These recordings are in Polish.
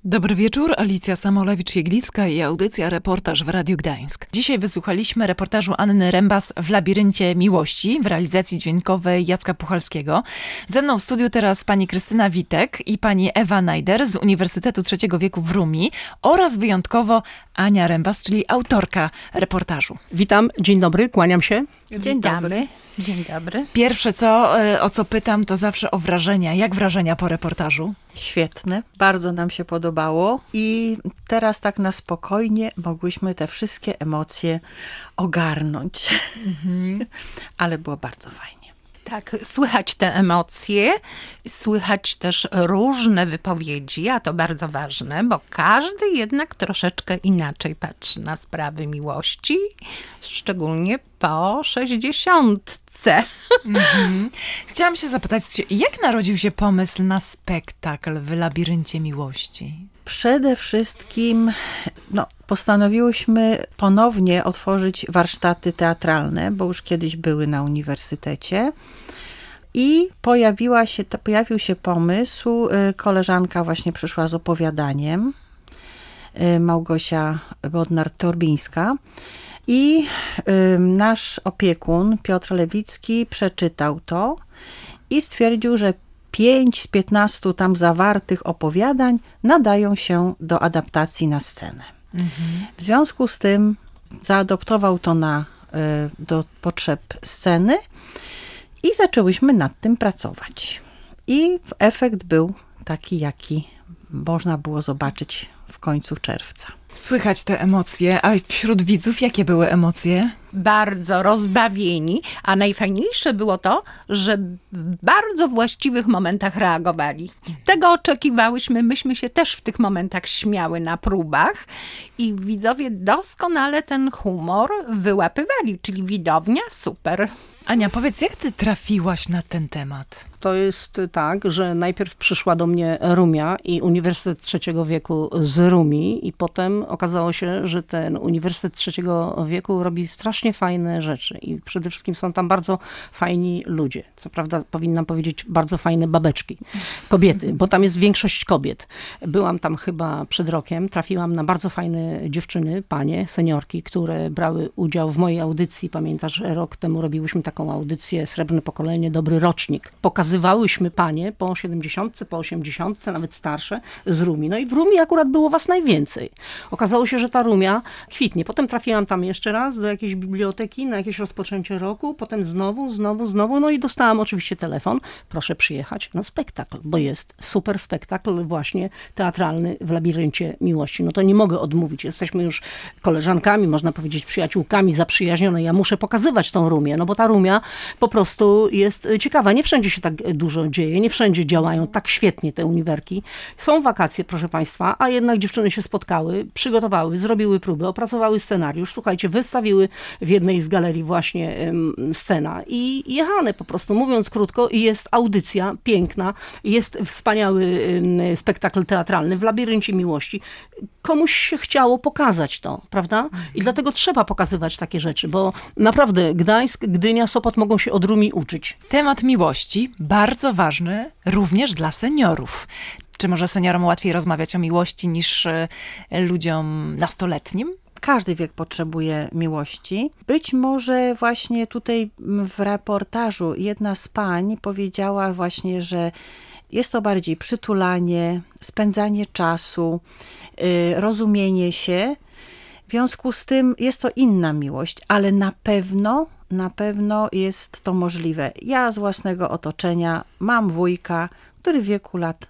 Dobry wieczór, Alicja Samolewicz-Jeglicka i audycja Reportaż w Radiu Gdańsk. Dzisiaj wysłuchaliśmy reportażu Anny Rembas w Labiryncie Miłości w realizacji dźwiękowej Jacka Puchalskiego. Ze mną w studiu teraz pani Krystyna Witek i pani Ewa Najder z Uniwersytetu Trzeciego Wieku w Rumii oraz wyjątkowo Ania Rembas, czyli autorka reportażu. Witam, dzień dobry, kłaniam się. Dzień dobry. Dzień dobry. Pierwsze o co pytam, to zawsze o wrażenia. Jak wrażenia po reportażu? Świetne, bardzo nam się podobało i teraz tak na spokojnie mogłyśmy te wszystkie emocje ogarnąć. Ale było bardzo fajnie. Tak, słychać te emocje, słychać też różne wypowiedzi, a to bardzo ważne, bo każdy jednak troszeczkę inaczej patrzy na sprawy miłości, szczególnie po 60. Chciałam się zapytać, jak narodził się pomysł na spektakl w Labiryncie Miłości? Przede wszystkim postanowiłyśmy ponownie otworzyć warsztaty teatralne, bo już kiedyś były na uniwersytecie. I pojawił się pomysł, koleżanka właśnie przyszła z opowiadaniem, Małgosia Bodnar-Torbińska, i nasz opiekun Piotr Lewicki przeczytał to i stwierdził, że 5 z 15 tam zawartych opowiadań nadają się do adaptacji na scenę. W związku z tym zaadoptował to do potrzeb sceny i zaczęłyśmy nad tym pracować. I efekt był taki, jaki można było zobaczyć w końcu czerwca. Słychać te emocje, a wśród widzów jakie były emocje? Bardzo rozbawieni, a najfajniejsze było to, że w bardzo właściwych momentach reagowali. Tego oczekiwałyśmy, myśmy się też w tych momentach śmiały na próbach i widzowie doskonale ten humor wyłapywali, czyli widownia super. Ania, powiedz, jak ty trafiłaś na ten temat? To jest tak, że najpierw przyszła do mnie Rumia i Uniwersytet Trzeciego Wieku z Rumii i potem okazało się, że ten Uniwersytet Trzeciego Wieku robi strasznie fajne rzeczy i przede wszystkim są tam bardzo fajni ludzie. Co prawda powinnam powiedzieć bardzo fajne babeczki, kobiety, bo tam jest większość kobiet. Byłam tam chyba przed rokiem, trafiłam na bardzo fajne dziewczyny, panie, seniorki, które brały udział w mojej audycji. Pamiętasz, rok temu robiłyśmy taką audycję Srebrne Pokolenie, Dobry Rocznik. Pokazywałyśmy panie po 70, po 80, nawet starsze z Rumii. No i w Rumii akurat było was najwięcej. Okazało się, że ta Rumia kwitnie. Potem trafiłam tam jeszcze raz do jakiejś biblioteki na jakieś rozpoczęcie roku, potem znowu, no i dostałam oczywiście telefon. Proszę przyjechać na spektakl, bo jest super spektakl właśnie teatralny w Labiryncie Miłości. No to nie mogę odmówić. Jesteśmy już koleżankami, można powiedzieć przyjaciółkami zaprzyjaźnione. Ja muszę pokazywać tą Rumię, no bo ta Rumia po prostu jest ciekawa. Nie wszędzie się tak dużo dzieje, nie wszędzie działają tak świetnie te uniwerki. Są wakacje, proszę państwa, a jednak dziewczyny się spotkały, przygotowały, zrobiły próby, opracowały scenariusz, słuchajcie, wystawiły w jednej z galerii właśnie scena i jechane po prostu, mówiąc krótko, jest audycja piękna, jest wspaniały spektakl teatralny w Labiryncie Miłości. Komuś się chciało pokazać to, prawda? I dlatego trzeba pokazywać takie rzeczy, bo naprawdę Gdańsk, Gdynia, Sopot mogą się od Rumii uczyć. Temat miłości bardzo ważny również dla seniorów. Czy może seniorom łatwiej rozmawiać o miłości niż ludziom nastoletnim? Każdy wiek potrzebuje miłości. Być może właśnie tutaj w reportażu jedna z pań powiedziała właśnie, że jest to bardziej przytulanie, spędzanie czasu, rozumienie się. W związku z tym jest to inna miłość, ale na pewno jest to możliwe. Ja z własnego otoczenia mam wujka, który w wieku lat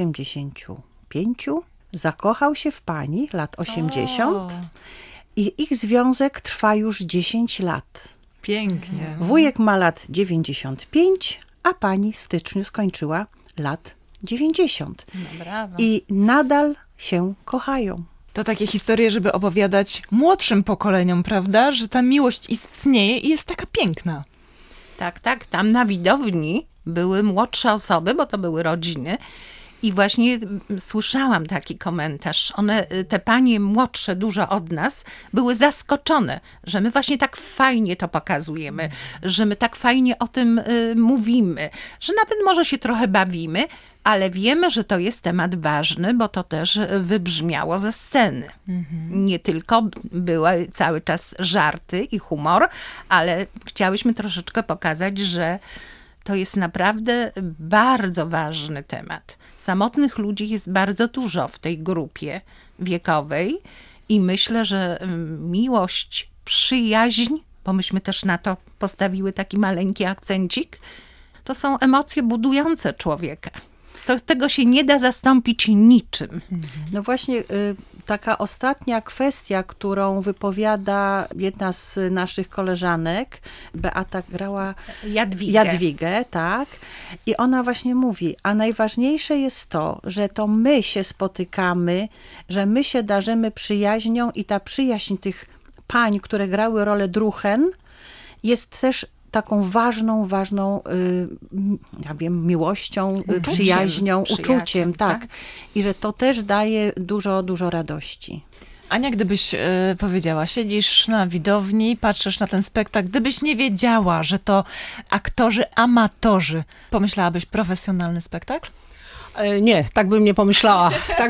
85 zakochał się w pani lat 80 i ich związek trwa już 10 lat. Pięknie. Wujek ma lat 95, a pani w styczniu skończyła lat 90. No, brawo. I nadal się kochają. To takie historie, żeby opowiadać młodszym pokoleniom, prawda? Że ta miłość istnieje i jest taka piękna. Tak. Tam na widowni były młodsze osoby, bo to były rodziny. I właśnie słyszałam taki komentarz. One, te panie młodsze dużo od nas, były zaskoczone, że my właśnie tak fajnie to pokazujemy, że my tak fajnie o tym mówimy, że nawet może się trochę bawimy, ale wiemy, że to jest temat ważny, bo to też wybrzmiało ze sceny. Nie tylko były cały czas żarty i humor, ale chciałyśmy troszeczkę pokazać, że to jest naprawdę bardzo ważny temat. Samotnych ludzi jest bardzo dużo w tej grupie wiekowej i myślę, że miłość, przyjaźń, bo myśmy też na to postawiły taki maleńki akcencik, to są emocje budujące człowieka. Tego się nie da zastąpić niczym. No właśnie taka ostatnia kwestia, którą wypowiada jedna z naszych koleżanek, Beata grała Jadwigę, tak. I ona właśnie mówi, a najważniejsze jest to, że to my się spotykamy, że my się darzymy przyjaźnią i ta przyjaźń tych pań, które grały rolę druhen, jest też taką ważną, ja wiem, miłością, przyjaźnią, uczuciem, tak. I że to też daje dużo radości. Ania, gdybyś powiedziała, siedzisz na widowni, patrzysz na ten spektakl, gdybyś nie wiedziała, że to aktorzy amatorzy, pomyślałabyś profesjonalny spektakl? Nie, tak bym nie pomyślała.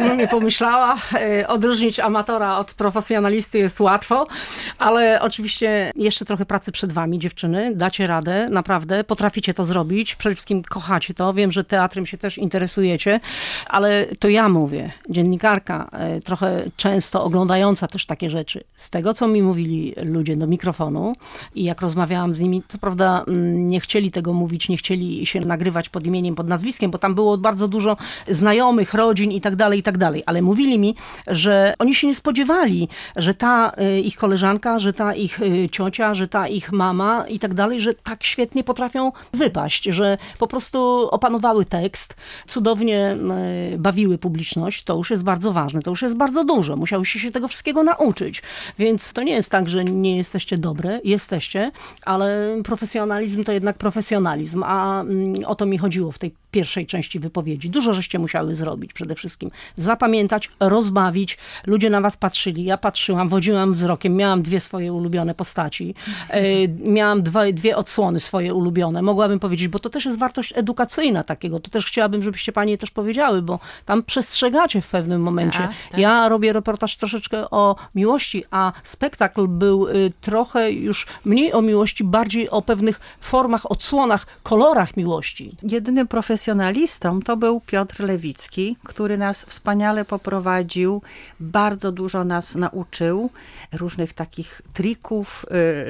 Odróżnić amatora od profesjonalisty jest łatwo, ale oczywiście jeszcze trochę pracy przed wami, dziewczyny. Dacie radę, naprawdę. Potraficie to zrobić. Przede wszystkim kochacie to. Wiem, że teatrem się też interesujecie, ale to ja mówię, dziennikarka, trochę często oglądająca też takie rzeczy. Z tego, co mi mówili ludzie do mikrofonu i jak rozmawiałam z nimi, co prawda nie chcieli tego mówić, nie chcieli się nagrywać pod imieniem, pod nazwiskiem, bo tam było bardzo dużo znajomych, rodzin i tak dalej, ale mówili mi, że oni się nie spodziewali, że ta ich koleżanka, że ta ich ciocia, że ta ich mama i tak dalej, że tak świetnie potrafią wypaść, że po prostu opanowały tekst, cudownie bawiły publiczność, to już jest bardzo ważne, to już jest bardzo dużo, musiałyście się tego wszystkiego nauczyć, więc to nie jest tak, że nie jesteście dobre, jesteście, ale profesjonalizm to jednak profesjonalizm, a o to mi chodziło w tej pierwszej części wypowiedzi. Dużo żeście musiały zrobić przede wszystkim. Zapamiętać, rozbawić. Ludzie na was patrzyli. Ja patrzyłam, wodziłam wzrokiem. Miałam 2 swoje ulubione postaci. Miałam 2 odsłony swoje ulubione. Mogłabym powiedzieć, bo to też jest wartość edukacyjna takiego. To też chciałabym, żebyście panie też powiedziały, bo tam przestrzegacie w pewnym momencie. Tak. Ja robię reportaż troszeczkę o miłości, a spektakl był trochę już mniej o miłości, bardziej o pewnych formach, odsłonach, kolorach miłości. Jedynym profesjonalistą to był Piotr Lewicki, który nas wspaniale poprowadził, bardzo dużo nas nauczył, różnych takich trików.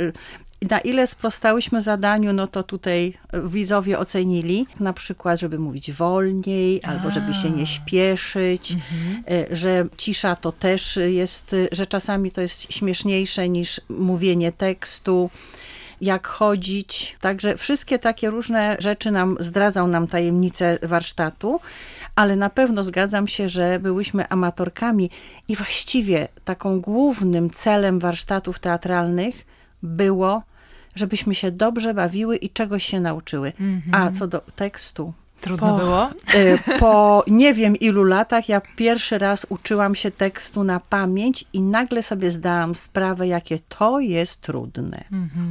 Na ile sprostałyśmy zadaniu, no to tutaj widzowie ocenili, na przykład, żeby mówić wolniej, albo żeby się nie śpieszyć, że cisza to też jest, że czasami to jest śmieszniejsze niż mówienie tekstu, jak chodzić. Także wszystkie takie różne rzeczy zdradzą nam tajemnicę warsztatu, ale na pewno zgadzam się, że byłyśmy amatorkami i właściwie taką głównym celem warsztatów teatralnych było, żebyśmy się dobrze bawiły i czegoś się nauczyły. A co do tekstu, Trudno było? Po nie wiem ilu latach ja pierwszy raz uczyłam się tekstu na pamięć i nagle sobie zdałam sprawę, jakie to jest trudne.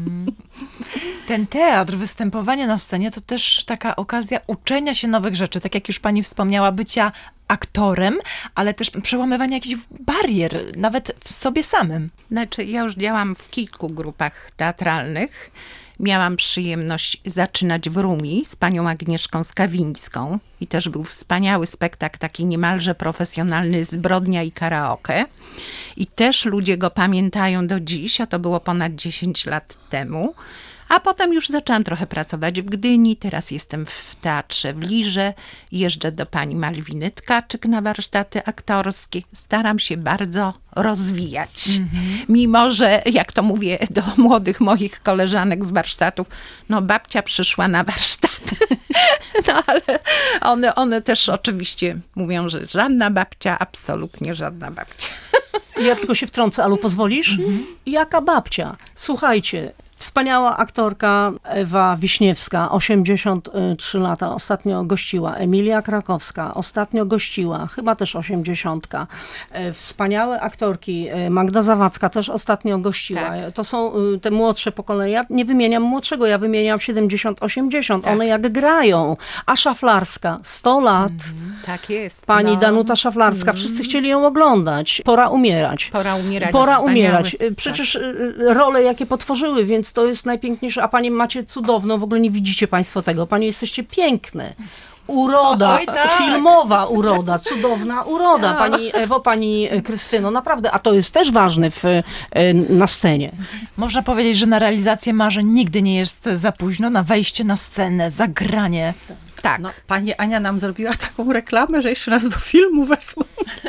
Ten teatr, występowanie na scenie to też taka okazja uczenia się nowych rzeczy. Tak jak już pani wspomniała, bycia aktorem, ale też przełamywania jakichś barier, nawet w sobie samym. Znaczy, ja już działam w kilku grupach teatralnych. Miałam przyjemność zaczynać w Rumi z panią Agnieszką Skawińską i też był wspaniały spektakl, taki niemalże profesjonalny, Zbrodnia i karaoke. I też ludzie go pamiętają do dziś, a to było ponad 10 lat temu. A potem już zaczęłam trochę pracować w Gdyni, teraz jestem w Teatrze w Lirze, jeżdżę do pani Malwiny Tkaczyk na warsztaty aktorskie. Staram się bardzo rozwijać. Mimo, że jak to mówię do młodych moich koleżanek z warsztatów, no babcia przyszła na warsztaty. No ale one też oczywiście mówią, że żadna babcia, absolutnie żadna babcia. Ja tylko się wtrącę, Alu, pozwolisz? Jaka babcia? Słuchajcie, Wspaniała aktorka Ewa Wiśniewska, 83 lata, ostatnio gościła. Emilia Krakowska, ostatnio gościła, chyba też 80. Wspaniałe aktorki, Magda Zawadzka też ostatnio gościła. Tak. To są te młodsze pokolenia. Ja nie wymieniam młodszego, ja wymieniam 70-80. Tak. One jak grają. A Szaflarska, 100 lat. Tak jest. Pani no. Danuta Szaflarska, wszyscy chcieli ją oglądać. Pora umierać. Pora umierać. Pora Wspaniały. umierać. Przecież role, jakie potworzyły, więc to jest najpiękniejsze. A pani macie cudowną, w ogóle nie widzicie państwo tego. Pani jesteście piękne. Uroda, Oj, tak. filmowa uroda, cudowna uroda. Pani Ewo, pani Krystyno, naprawdę. A to jest też ważne na scenie. Można powiedzieć, że na realizację marzeń nigdy nie jest za późno, na wejście na scenę, zagranie. Tak. No, pani Ania nam zrobiła taką reklamę, że jeszcze raz do filmu wezmą.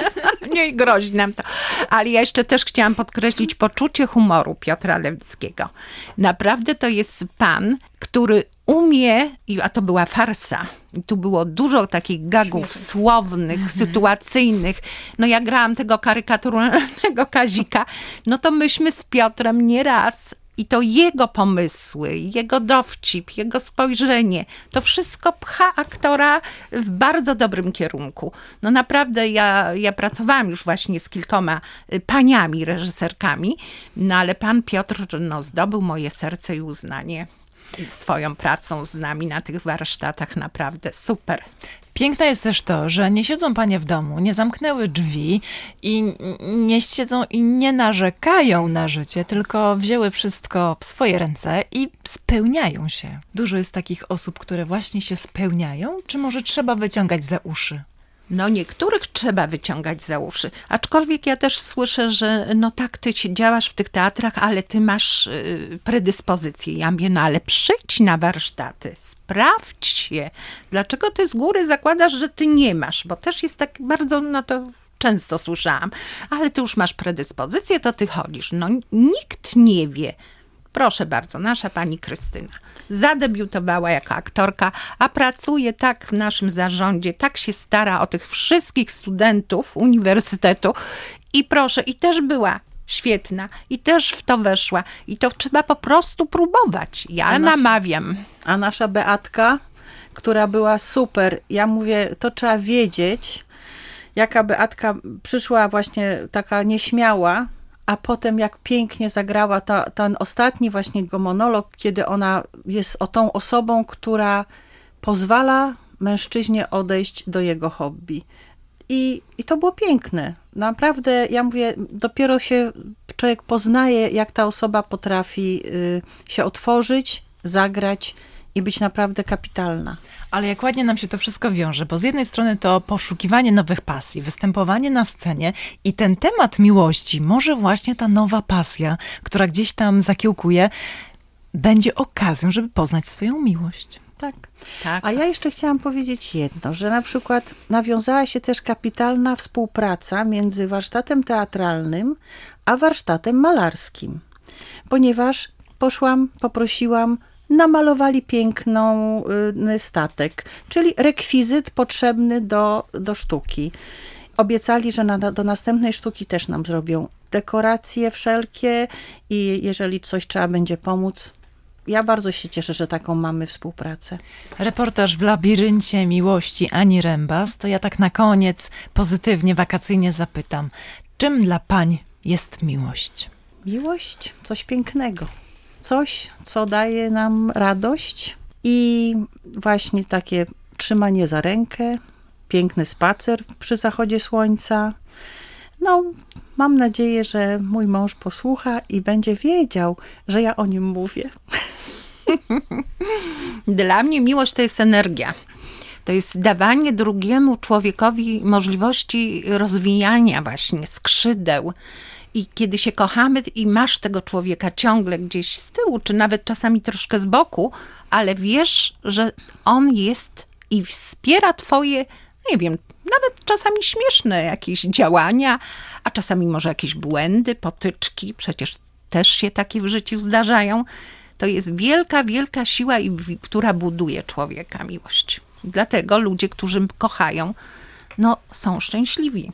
Nie grozi nam to. Ale ja jeszcze też chciałam podkreślić poczucie humoru Piotra Lewickiego. Naprawdę to jest pan, który umie, a to była farsa, i tu było dużo takich gagów słownych, sytuacyjnych. No ja grałam tego karykaturalnego Kazika, no to myśmy z Piotrem nieraz i to jego pomysły, jego dowcip, jego spojrzenie, to wszystko pcha aktora w bardzo dobrym kierunku. No naprawdę ja pracowałam już właśnie z kilkoma paniami reżyserkami, no ale pan Piotr zdobył moje serce i uznanie swoją pracą z nami na tych warsztatach. Naprawdę super. Piękne jest też to, że nie siedzą panie w domu, nie zamknęły drzwi i nie siedzą i nie narzekają na życie, tylko wzięły wszystko w swoje ręce i spełniają się. Dużo jest takich osób, które właśnie się spełniają, czy może trzeba wyciągać za uszy? No niektórych trzeba wyciągać za uszy, aczkolwiek ja też słyszę, że no tak, ty działasz w tych teatrach, ale ty masz predyspozycję. Ja mówię, no ale przyjdź na warsztaty, sprawdź się. Dlaczego ty z góry zakładasz, że ty nie masz? Bo też jest tak bardzo, no to często słyszałam, ale ty już masz predyspozycję, to ty chodzisz. No nikt nie wie. Proszę bardzo, nasza pani Krystyna zadebiutowała jako aktorka, a pracuje tak w naszym zarządzie, tak się stara o tych wszystkich studentów uniwersytetu i proszę, i też była świetna, i też w to weszła, i to trzeba po prostu próbować. Ja namawiam. A nasza Beatka, która była super, ja mówię, to trzeba wiedzieć, jaka Beatka przyszła właśnie taka nieśmiała, a potem jak pięknie zagrała ten ostatni właśnie monolog, kiedy ona jest tą osobą, która pozwala mężczyźnie odejść do jego hobby. I to było piękne. Naprawdę, ja mówię, dopiero się człowiek poznaje, jak ta osoba potrafi się otworzyć, zagrać i być naprawdę kapitalna. Ale jak ładnie nam się to wszystko wiąże, bo z jednej strony to poszukiwanie nowych pasji, występowanie na scenie i ten temat miłości, może właśnie ta nowa pasja, która gdzieś tam zakiełkuje, będzie okazją, żeby poznać swoją miłość. Tak. Tak. A ja jeszcze chciałam powiedzieć jedno, że na przykład nawiązała się też kapitalna współpraca między warsztatem teatralnym a warsztatem malarskim, ponieważ poprosiłam, namalowali piękną statek, czyli rekwizyt potrzebny do sztuki. Obiecali, że do następnej sztuki też nam zrobią dekoracje wszelkie i jeżeli coś trzeba będzie pomóc, ja bardzo się cieszę, że taką mamy współpracę. Reportaż w labiryncie miłości Ani Rembas, to ja tak na koniec pozytywnie, wakacyjnie zapytam, czym dla pań jest miłość? Miłość? Coś pięknego. Coś, co daje nam radość i właśnie takie trzymanie za rękę, piękny spacer przy zachodzie słońca. No, mam nadzieję, że mój mąż posłucha i będzie wiedział, że ja o nim mówię. Dla mnie miłość to jest energia. To jest dawanie drugiemu człowiekowi możliwości rozwijania właśnie skrzydeł. I kiedy się kochamy i masz tego człowieka ciągle gdzieś z tyłu, czy nawet czasami troszkę z boku, ale wiesz, że on jest i wspiera twoje, nie wiem, nawet czasami śmieszne jakieś działania, a czasami może jakieś błędy, potyczki, przecież też się takie w życiu zdarzają. To jest wielka, wielka siła, która buduje człowieka, miłość. Dlatego ludzie, którzy kochają, no są szczęśliwi.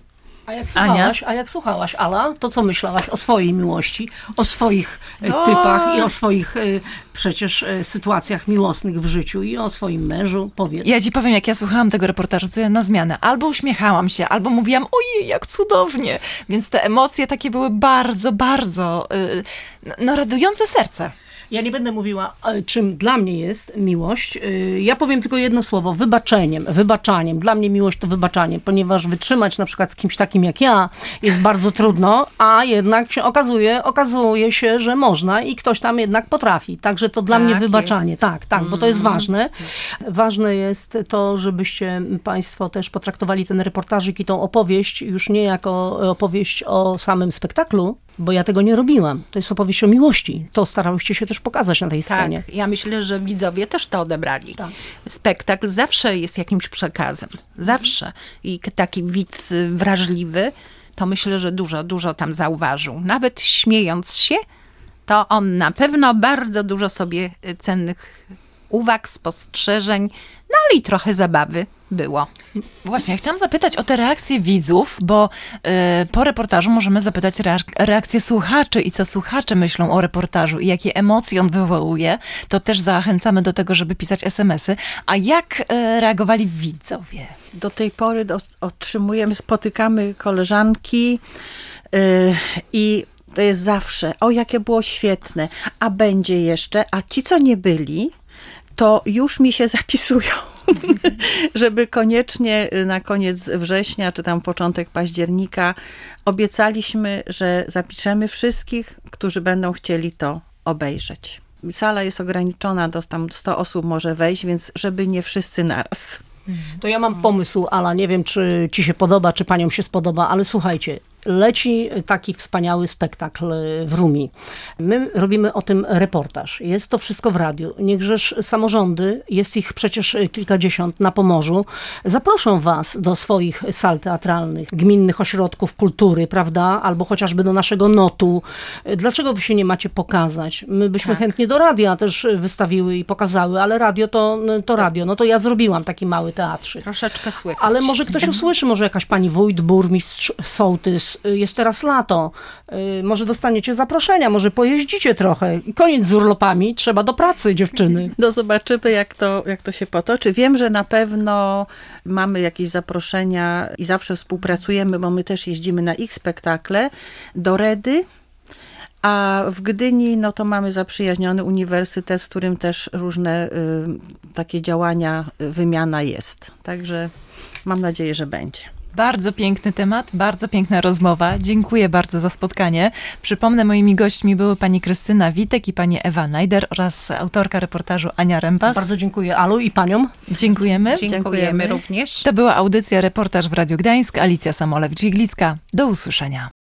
A jak słuchałaś, Ala, to co myślałaś o swojej miłości, o swoich typach i o swoich przecież sytuacjach miłosnych w życiu i o swoim mężu? Powiedz. Ja ci powiem, jak ja słuchałam tego reportażu, to ja na zmianę albo uśmiechałam się, albo mówiłam, ojej, jak cudownie. Więc te emocje takie były bardzo, bardzo radujące serce. Ja nie będę mówiła, czym dla mnie jest miłość. Ja powiem tylko jedno słowo, wybaczaniem. Dla mnie miłość to wybaczanie, ponieważ wytrzymać na przykład z kimś takim jak ja jest bardzo trudno, a jednak się okazuje się, że można i ktoś tam jednak potrafi. Także to dla mnie wybaczanie. Jest. Tak, bo to jest ważne. Ważne jest to, żebyście państwo też potraktowali ten reportażyk i tą opowieść już nie jako opowieść o samym spektaklu, bo ja tego nie robiłam. To jest opowieść o miłości. To starałyście się też pokazać na tej scenie. Tak, ja myślę, że widzowie też to odebrali. Tak. Spektakl zawsze jest jakimś przekazem. Zawsze. I taki widz wrażliwy, to myślę, że dużo tam zauważył. Nawet śmiejąc się, to on na pewno bardzo dużo sobie cennych uwag, spostrzeżeń, no ale i trochę zabawy było. Właśnie, ja chciałam zapytać o te reakcje widzów, bo po reportażu możemy zapytać reakcje słuchaczy i co słuchacze myślą o reportażu i jakie emocje on wywołuje. To też zachęcamy do tego, żeby pisać SMS-y. A jak reagowali widzowie? Do tej pory spotykamy koleżanki i to jest zawsze, o jakie było świetne, a będzie jeszcze, a ci, co nie byli, to już mi się zapisują, żeby koniecznie na koniec września, czy tam początek października obiecaliśmy, że zapiszemy wszystkich, którzy będą chcieli to obejrzeć. Sala jest ograniczona, do tam 100 osób może wejść, więc żeby nie wszyscy naraz. To ja mam pomysł, Ala, nie wiem, czy ci się podoba, czy paniom się spodoba, ale słuchajcie, leci taki wspaniały spektakl w Rumi. My robimy o tym reportaż. Jest to wszystko w radiu. Niechżeż samorządy, jest ich przecież kilkadziesiąt na Pomorzu, zaproszą was do swoich sal teatralnych, gminnych ośrodków kultury, prawda? Albo chociażby do naszego NOT-u. Dlaczego wy się nie macie pokazać? My byśmy chętnie do radia też wystawiły i pokazały, ale radio to radio. No to ja zrobiłam taki mały teatrzyk. Troszeczkę słychać. Ale może ktoś usłyszy, może jakaś pani wójt, burmistrz, sołtys. Jest teraz lato. Może dostaniecie zaproszenia, może pojeździcie trochę. Koniec z urlopami, trzeba do pracy, dziewczyny. No zobaczymy, jak to się potoczy. Wiem, że na pewno mamy jakieś zaproszenia i zawsze współpracujemy, bo my też jeździmy na ich spektakle do Redy. A w Gdyni, no to mamy zaprzyjaźniony uniwersytet, z którym też różne takie działania, wymiana jest. Także mam nadzieję, że będzie. Bardzo piękny temat, bardzo piękna rozmowa. Dziękuję bardzo za spotkanie. Przypomnę, moimi gośćmi były pani Krystyna Witek i pani Ewa Najder oraz autorka reportażu Ania Rembas. Bardzo dziękuję Alu i paniom. Dziękujemy. Dziękujemy również. To była audycja Reportaż w Radiu Gdańsk. Alicja Samolewicz-Jeglicka. Do usłyszenia.